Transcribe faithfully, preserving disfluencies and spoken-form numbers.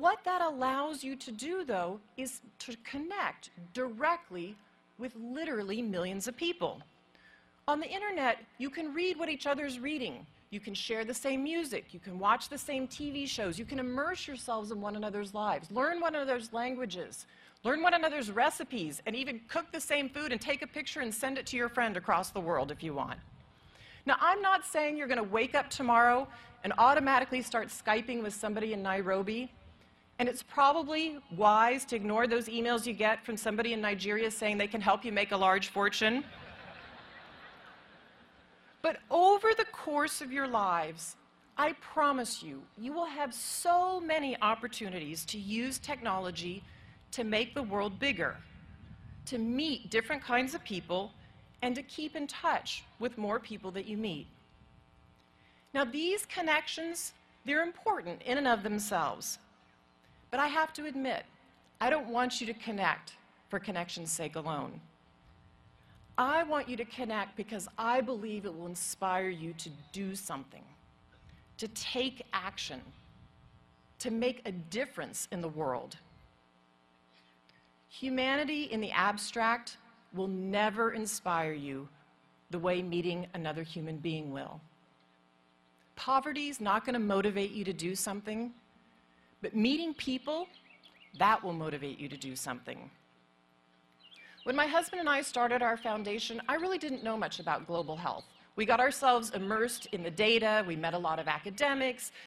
what that allows you to do, though, is to connect directly with literally millions of people. On the internet, you can read what each other's reading. You can share the same music. You can watch the same T V shows. You can immerse yourselves in one another's lives, learn one another's languages, learn one another's recipes, and even cook the same food and take a picture and send it to your friend across the world if you want. Now, I'm not saying you're going to wake up tomorrow and automatically start Skyping with somebody in Nairobi, and it's probably wise to ignore those emails you get from somebody in Nigeria saying they can help you make a large fortune. But over the course of your lives, I promise you, you will have so many opportunities to use technology to make the world bigger, to meet different kinds of people, and to keep in touch with more people that you meet. Now, these connections, they're important in and of themselves. But I have to admit, I don't want you to connect for connection's sake alone. I want you to connect because I believe it will inspire you to do something, to take action, to make a difference in the world. Humanity in the abstract will never inspire you the way meeting another human being will. Poverty is not going to motivate you to do something, but meeting people, that will motivate you to do something. When my husband and I started our foundation, I really didn't know much about global health. We got ourselves immersed in the data, we met a lot of academics,